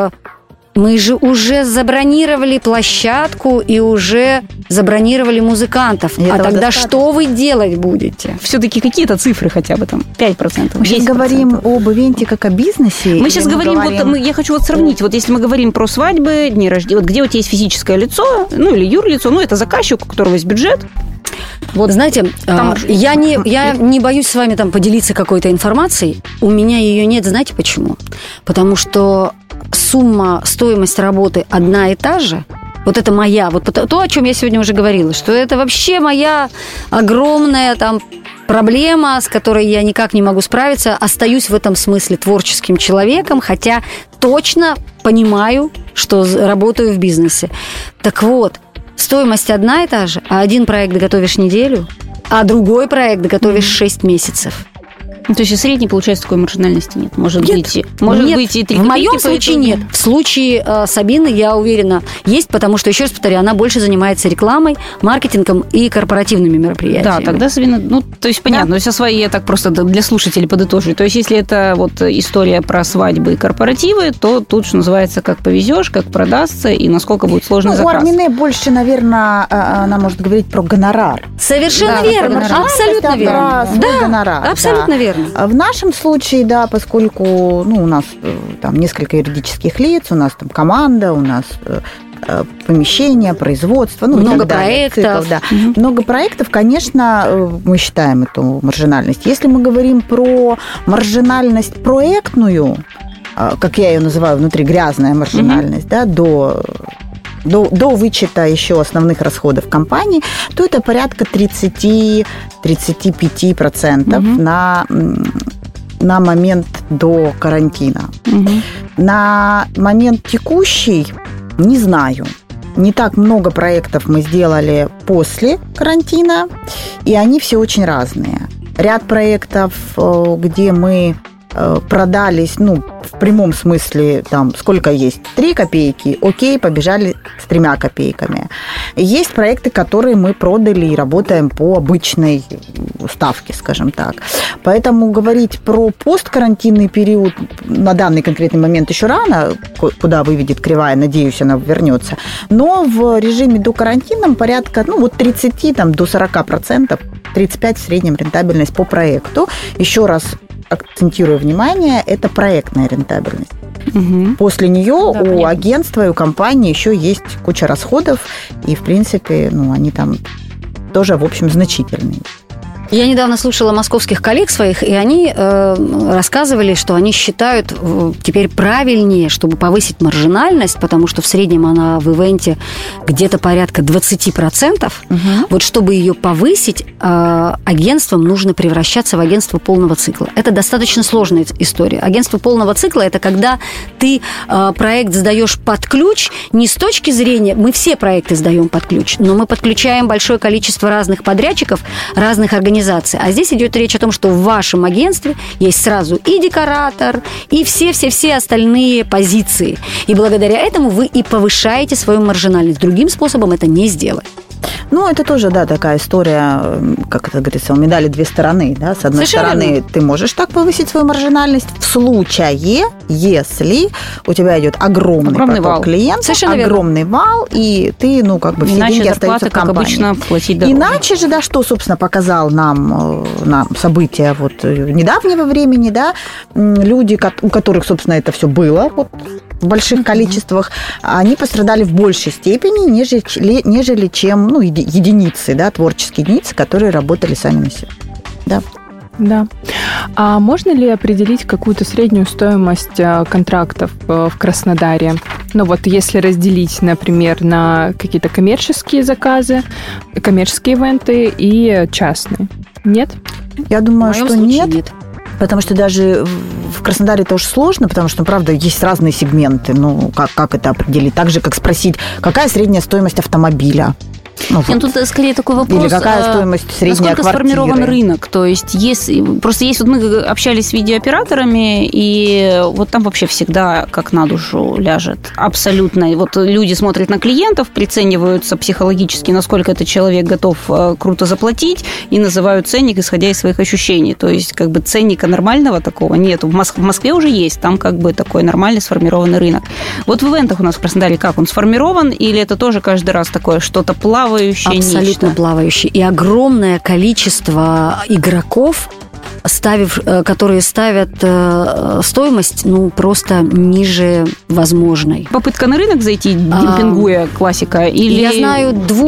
мы же уже забронировали площадку и уже забронировали музыкантов. А тогда достаточно. Что вы делать будете? Все-таки какие-то цифры хотя бы там, 5%. Мы сейчас говорим об ивенте как о бизнесе. Мы сейчас говорим, вот, я хочу вот сравнить, вот если мы говорим про свадьбы, дни рождения, вот где у тебя есть физическое лицо, ну или юрлицо, ну это заказчик, у которого есть бюджет. Вот знаете, я не боюсь с вами там поделиться какой-то информацией. У меня ее нет, знаете почему? Потому что стоимость работы одна и та же. Вот это моя, вот то, о чем я сегодня уже говорила, что это вообще моя огромная там проблема, с которой я никак не могу справиться. Остаюсь в этом смысле творческим человеком, хотя точно понимаю, что работаю в бизнесе. Так вот, стоимость одна и та же, а один проект готовишь неделю, а другой проект готовишь 6 месяцев. То есть и средней, получается, такой маржинальности нет? Может нет, быть и 3 копейки. В моем случае нет. В случае Сабины, я уверена, есть, потому что, еще раз повторяю, она больше занимается рекламой, маркетингом и корпоративными мероприятиями. Да, тогда Сабина, то есть понятно, да. То есть свои я так просто для слушателей подытожу. То есть если это вот история про свадьбы и корпоративы, то тут, что называется, как повезешь, как продастся и насколько будет сложный заказ. У Армине больше, наверное, она может говорить про гонорар. Совершенно верно. Абсолютно верно. Гонорар. Абсолютно верно. В нашем случае, да, поскольку у нас там несколько юридических лиц, у нас там команда, у нас помещение, производство, много проектов. Цикл, да. Много проектов, конечно, мы считаем эту маржинальность. Если мы говорим про маржинальность проектную, как я ее называю, внутри грязная маржинальность, да, до вычета еще основных расходов компании, то это порядка 30-35% на момент до карантина. На момент текущий не знаю. Не так много проектов мы сделали после карантина, и они все очень разные. Ряд проектов, где мы продались, в прямом смысле, там, сколько есть? 3 копейки, окей, побежали с 3 копейками. Есть проекты, которые мы продали и работаем по обычной ставке, скажем так. Поэтому говорить про посткарантинный период на данный конкретный момент еще рано, куда выведет кривая, надеюсь, она вернется. Но в режиме до карантина порядка, от 30 до 40%, 35% в среднем рентабельность по проекту. Еще раз акцентирую внимание, это проектная рентабельность. После нее у агентства и у компании еще есть куча расходов, и, в принципе, они там тоже, в общем, значительные. Я недавно слушала московских коллег своих, и они рассказывали, что они считают теперь правильнее, чтобы повысить маржинальность, потому что в среднем она в ивенте где-то порядка 20%. Вот чтобы ее повысить, агентствам нужно превращаться в агентство полного цикла. Это достаточно сложная история. Агентство полного цикла – это когда ты проект сдаешь под ключ, не с точки зрения… Мы все проекты сдаем под ключ, но мы подключаем большое количество разных подрядчиков, разных организаций. А здесь идет речь о том, что в вашем агентстве есть сразу и декоратор, и все остальные позиции. И благодаря этому вы и повышаете свою маржинальность. Другим способом это не сделать. Это тоже, да, такая история, как это говорится, у медали 2 стороны, да. С одной стороны, ты можешь так повысить свою маржинальность в случае, если у тебя идет огромный поток клиентов, огромный вал, и ты, все деньги остаются в компании. Как обычно, платить дороже. Иначе же, да, что, собственно, показал нам события недавнего времени, да, люди, у которых, собственно, это все было в больших количествах, они пострадали в большей степени, нежели чем единицы, да, творческие единицы, которые работали сами на себя. Да. А можно ли определить какую-то среднюю стоимость контрактов в Краснодаре? Если разделить, например, на какие-то коммерческие заказы, коммерческие ивенты и частные. Нет? Я думаю, что нет. Потому что даже в Краснодаре тоже сложно, потому что, правда, есть разные сегменты. Как это определить? Так же, как спросить, какая средняя стоимость автомобиля? Тут скорее такой вопрос. Или какая стоимость средняя насколько квартиры? Сформирован рынок? То есть, вот мы общались с видеооператорами, и вот там вообще всегда как на душу ляжет. Абсолютно. Вот люди смотрят на клиентов, прицениваются психологически, насколько этот человек готов круто заплатить, и называют ценник, исходя из своих ощущений. То есть, как бы ценника нормального такого нет. В Москве уже есть, там как бы такой нормальный сформированный рынок. Вот в ивентах у нас в Краснодаре как он сформирован, или это тоже каждый раз такое что-то плавающее? Абсолютно нечто? Плавающее. И огромное количество игроков, которые ставят стоимость просто ниже возможной. Попытка на рынок зайти, демпингуя, классика? Или, я знаю двух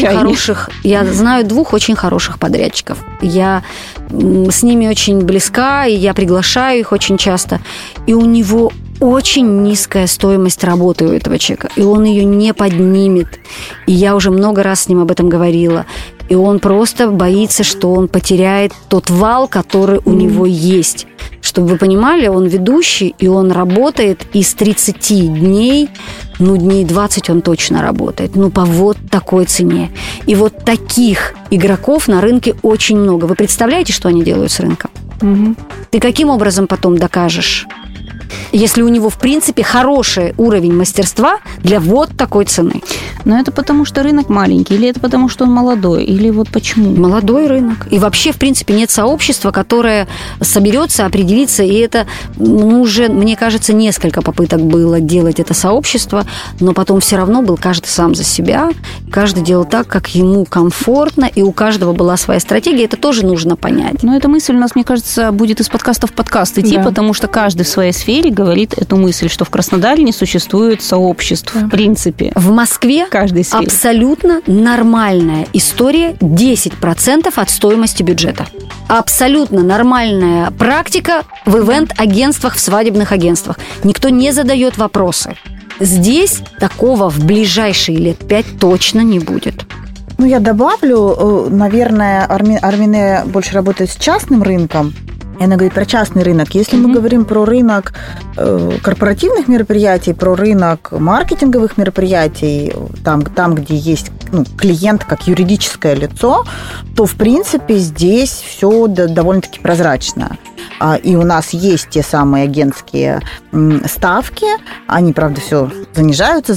очень хороших подрядчиков. Я с ними очень близка, и я приглашаю их очень часто. И у него очень низкая стоимость работы у этого человека, и он ее не поднимет. И я уже много раз с ним об этом говорила. И он просто боится, что он потеряет тот вал, который у него есть. Чтобы вы понимали, он ведущий, и он работает из 30 дней, дней 20 он точно работает. По вот такой цене. И вот таких игроков на рынке очень много. Вы представляете, что они делают с рынком? Угу. Ты каким образом потом докажешь, если у него, в принципе, хороший уровень мастерства для вот такой цены? Но это потому, что рынок маленький, или это потому, что он молодой, или вот почему? Молодой рынок. И вообще, в принципе, нет сообщества, которое соберется, определится, и это уже, мне кажется, несколько попыток было делать это сообщество, но потом все равно был каждый сам за себя, каждый делал так, как ему комфортно, и у каждого была своя стратегия, это тоже нужно понять. Но эта мысль у нас, мне кажется, будет из подкаста в подкаст идти, потому что каждый в своей сфере говорит эту мысль, что в Краснодаре не существует сообществ, в принципе. В Москве каждой сфере абсолютно нормальная история, 10% от стоимости бюджета. Абсолютно нормальная практика в ивент-агентствах, в свадебных агентствах. Никто не задает вопросы. Здесь такого в ближайшие лет 5 точно не будет. Я добавлю, наверное, Армине больше работает с частным рынком. И она говорит про частный рынок. Если мы говорим про рынок корпоративных мероприятий, про рынок маркетинговых мероприятий, там где есть клиент как юридическое лицо, то, в принципе, здесь все довольно-таки прозрачно. И у нас есть те самые агентские ставки. Они, правда, все занижаются.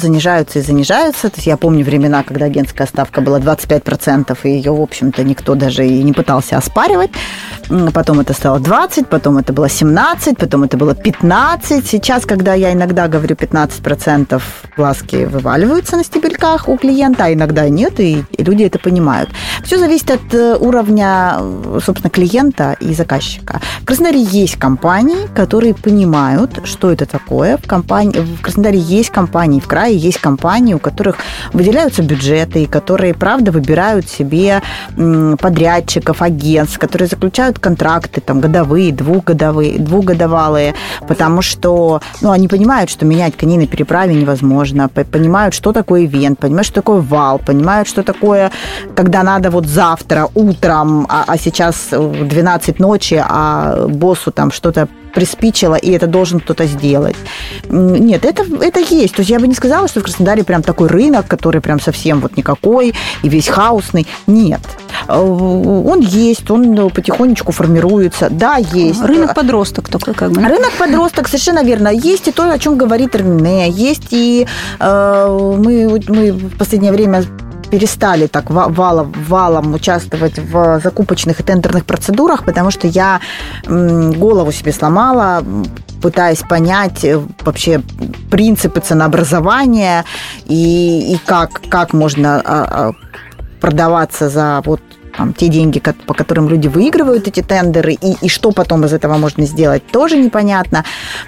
То есть я помню времена, когда агентская ставка была 25%, и ее, в общем-то, никто даже и не пытался оспаривать. Потом это стало 20%, потом это было 17%, потом это было 15%. Сейчас, когда я иногда говорю 15%, глазки вываливаются на стебельках у клиента, а иногда нет, и люди это понимают. Все зависит от уровня, собственно, клиента и заказчика. В Краснодаре есть компании, которые понимают, что это такое. В Краснодаре есть компании, в крае есть компании, у которых выделяются бюджеты, и которые, правда, выбирают себе подрядчиков, агентств, которые заключают контракты годовые, двухгодовалые, потому что они понимают, что менять коней на переправе невозможно, понимают, что такое ивент, понимают, что такое вал, понимают, что такое, когда надо завтра утром, а сейчас 12 ночи, а боссу что-то приспичило, и это должен кто-то сделать. Нет, это есть. То есть я бы не сказала, что в Краснодаре прям такой рынок, который прям совсем никакой и весь хаосный. Нет. Он есть, он потихонечку формируется. Да, есть. Рынок-подросток такой как бы. Рынок-подросток, совершенно верно. Есть и то, о чем говорит Армине. Есть и мы в последнее время перестали так валом участвовать в закупочных и тендерных процедурах, потому что я голову себе сломала, пытаясь понять вообще принципы ценообразования и как можно продаваться за те деньги, по которым люди выигрывают эти тендеры, и что потом из этого можно сделать, тоже непонятно.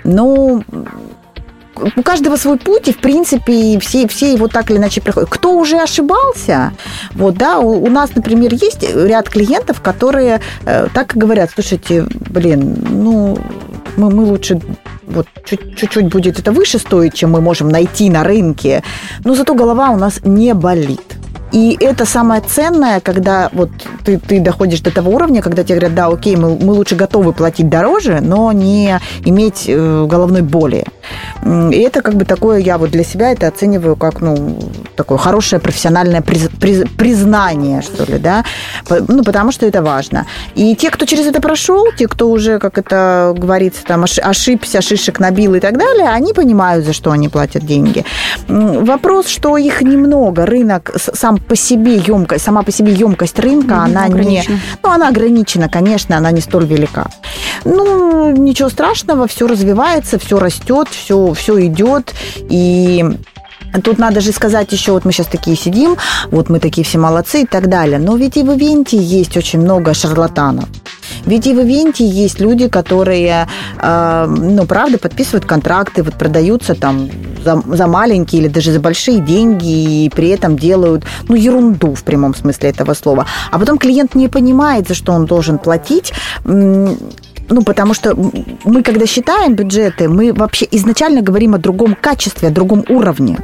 У каждого свой путь, и, в принципе, все его так или иначе приходят. Кто уже ошибался, у нас, например, есть ряд клиентов, которые так и говорят: слушайте, мы лучше чуть-чуть будет это выше стоить, чем мы можем найти на рынке, но зато голова у нас не болит. И это самое ценное, когда вот ты доходишь до того уровня, когда тебе говорят, да, окей, мы лучше готовы платить дороже, но не иметь головной боли. И это как бы такое, я вот для себя это оцениваю как, такое хорошее профессиональное признание, что ли, да, потому что это важно. И те, кто через это прошел, те, кто уже, как это говорится, там, ошибся, шишек набил и так далее, они понимают, за что они платят деньги. Вопрос, что их немного, рынок сама по себе емкость рынка, она ограничена. Она ограничена, конечно, она не столь велика. Ничего страшного, все развивается, все растет, все идет, и тут надо же сказать еще, вот мы сейчас такие сидим, вот мы такие все молодцы и так далее, но ведь и в ивенте есть очень много шарлатанов. Ведь и в ивенте есть люди, которые, правда, подписывают контракты, вот продаются там за маленькие или даже за большие деньги и при этом делают, ерунду в прямом смысле этого слова. А потом клиент не понимает, за что он должен платить, потому что мы, когда считаем бюджеты, мы вообще изначально говорим о другом качестве, о другом уровне.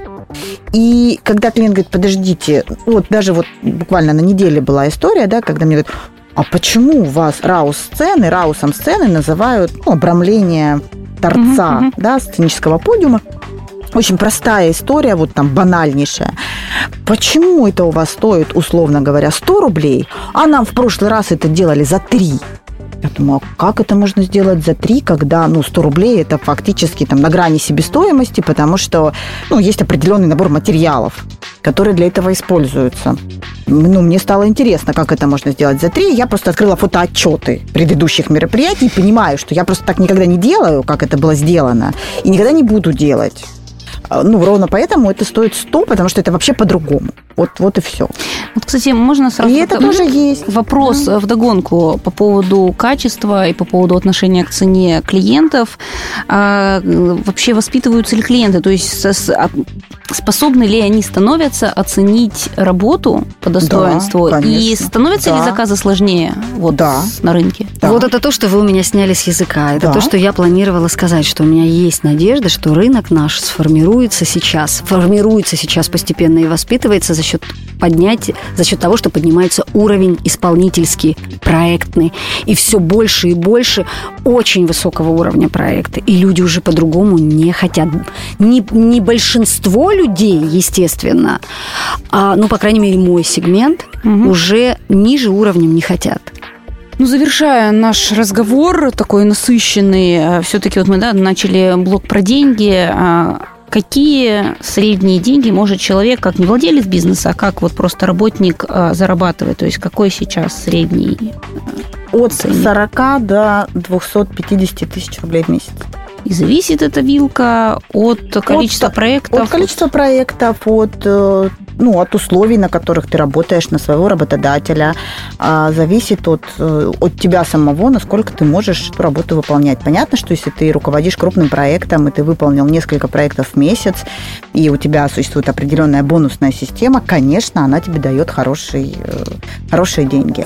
И когда клиент говорит, подождите, даже буквально на неделе была история, да, когда мне говорят, а почему у вас раусом сцены называют обрамление торца, да, сценического подиума? Очень простая история, банальнейшая. Почему это у вас стоит, условно говоря, 100 рублей, а нам в прошлый раз это делали за 3? Я думаю, а как это можно сделать за 3, когда 100 рублей это фактически на грани себестоимости, потому что есть определенный набор материалов, которые для этого используются. Мне стало интересно, как это можно сделать за 3. Я просто открыла фотоотчеты предыдущих мероприятий и понимаю, что я просто так никогда не делаю, как это было сделано, и никогда не буду делать. Ровно поэтому это стоит 100, потому что это вообще по-другому. Вот и все. Кстати, можно сразу... И это тоже есть. Вопрос вдогонку по поводу качества и по поводу отношения к цене клиентов. Вообще воспитываются ли клиенты? То есть способны ли они становятся оценить работу по достоинству? Да, и становятся ли заказы сложнее на рынке? Да. Вот это то, что вы у меня сняли с языка. Это то, что я планировала сказать, что у меня есть надежда, что рынок наш формируется сейчас постепенно и воспитывается за счет того, что поднимается уровень исполнительский, проектный, и все больше и больше очень высокого уровня проекта. И люди уже по-другому не хотят. Не большинство людей, естественно, по крайней мере, мой сегмент, уже ниже уровнем не хотят. Завершая наш разговор, такой насыщенный, все-таки мы начали блок про деньги. Какие средние деньги может человек, как не владелец бизнеса, а как просто работник, зарабатывать? То есть какой сейчас средний? От 40 до 250 тысяч рублей в месяц. И зависит эта вилка от количества проектов? От количества проектов, от условий, на которых ты работаешь, на своего работодателя. Зависит от тебя самого, насколько ты можешь эту работу выполнять. Понятно, что если ты руководишь крупным проектом, и ты выполнил несколько проектов в месяц, и у тебя существует определенная бонусная система, конечно, она тебе дает хорошие деньги.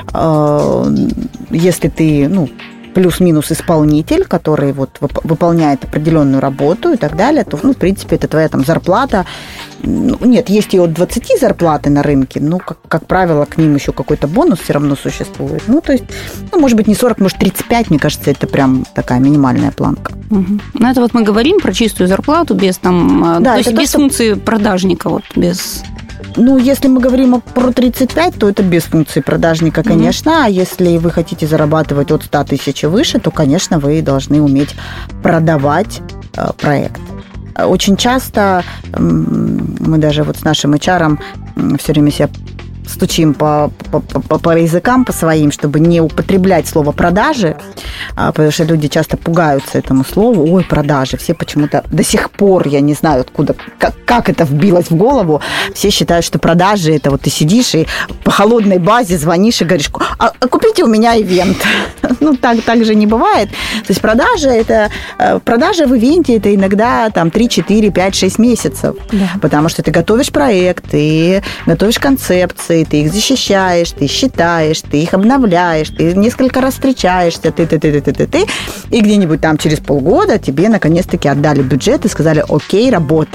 Если ты, плюс-минус исполнитель, который выполняет определенную работу и так далее, то, в принципе, это твоя зарплата. Нет, есть и от 20 зарплаты на рынке, но, как правило, к ним еще какой-то бонус все равно существует. То есть, может быть, не 40, может, 35, мне кажется, это прям такая минимальная планка. Угу. Это мы говорим про чистую зарплату, без то есть без функции продажника, без... Если мы говорим про 35, то это без функции продажника, конечно. А если вы хотите зарабатывать от 100 тысяч и выше, то, конечно, вы должны уметь продавать проект. Очень часто мы даже с нашим HR все время себя стучим по языкам, по своим, чтобы не употреблять слово «продажи», потому что люди часто пугаются этому слову. Ой, продажи. Все почему-то до сих пор, я не знаю, откуда, как это вбилось в голову, все считают, что продажи – это ты сидишь и по холодной базе звонишь и говоришь, а купите у меня ивент. Так же не бывает. То есть продажа в ивенте – это иногда 3, 4, 5, 6 месяцев. Да. Потому что ты готовишь проект, ты готовишь концепции, ты их защищаешь, ты считаешь, ты их обновляешь, ты несколько раз встречаешься, ты. И где-нибудь через полгода тебе наконец-таки отдали бюджет и сказали, окей, работаем.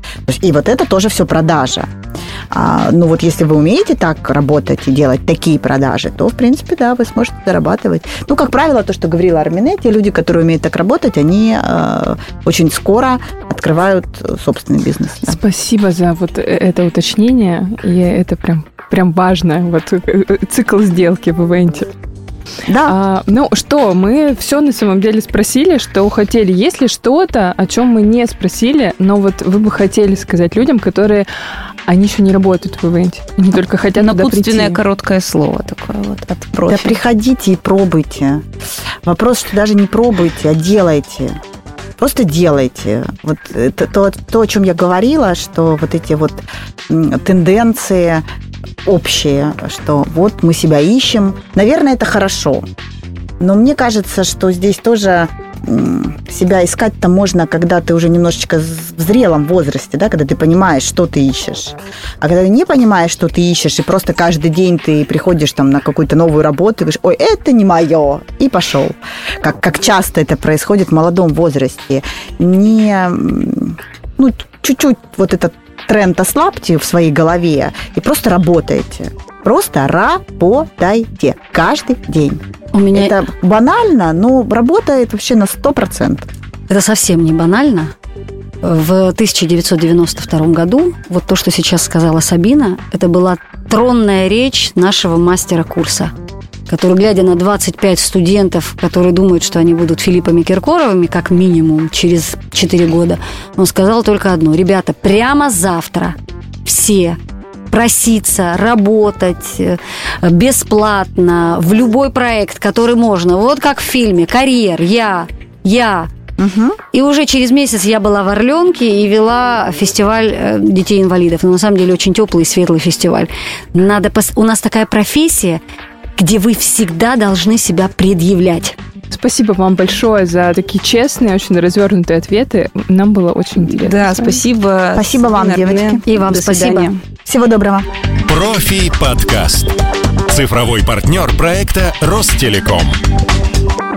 И вот это тоже все продажа. Ну вот если вы умеете так работать и делать такие продажи, то, в принципе, да, вы сможете зарабатывать. Ну, как правило, то, что говорила Армине, те люди, которые умеют так работать, они очень скоро открывают собственный бизнес. Да. Спасибо за вот это уточнение, и это прям важно, вот цикл сделки в ивенте. Да. Ну что, мы все на самом деле спросили, что хотели. Есть ли что-то, о чем мы не спросили, но вот вы бы хотели сказать людям, которые, они еще не работают в ивенте, они только хотят туда прийти? Напутственное короткое слово такое вот от профи. Да приходите и пробуйте. Вопрос, что даже не пробуйте, а делайте. Просто делайте. Вот это то, о чем я говорила, что вот эти вот тенденции общие, что вот мы себя ищем. Наверное, это хорошо. Но мне кажется, что здесь тоже себя искать-то можно, когда ты уже немножечко в зрелом возрасте, да, когда ты понимаешь, что ты ищешь. А когда ты не понимаешь, что ты ищешь, и просто каждый день ты приходишь там на какую-то новую работу и говоришь, ой, это не мое, и пошел. Как часто это происходит в молодом возрасте. Чуть-чуть вот этот тренд ослабьте в своей голове и просто работайте. Просто работайте каждый день. Это банально, но работает вообще на 100%. Это совсем не банально. В 1992 году, вот то, что сейчас сказала Сабина, это была тронная речь нашего мастера курса, который, глядя на 25 студентов, которые думают, что они будут Филиппами Киркоровыми, как минимум, через 4 года, он сказал только одно. Ребята, прямо завтра все проситься, работать бесплатно в любой проект, который можно. Вот как в фильме «Карьер», я. Угу. И уже через месяц я была в Орленке и вела фестиваль детей-инвалидов. Но на самом деле очень теплый и светлый фестиваль. У нас такая профессия, где вы всегда должны себя предъявлять. Спасибо вам большое за такие честные, очень развернутые ответы. Нам было очень интересно. Да, спасибо. Спасибо вам, девочки. И вам спасибо. Всего доброго. Профи подкаст. Цифровой партнер проекта Ростелеком.